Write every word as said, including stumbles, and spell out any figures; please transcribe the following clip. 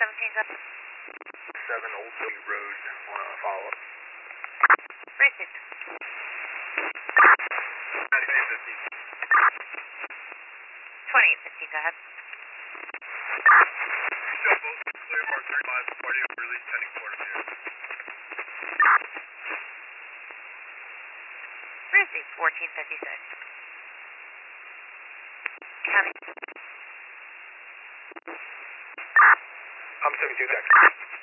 seventeen seven. seven Old City Road, uh, follow up. Received. ninety-eight fifty. twenty-eight fifty, go ahead. Show both clear mark thirty-five, party release pending quarter here. Received. fourteen fifty-six. County. I'm seventy-two, Texas.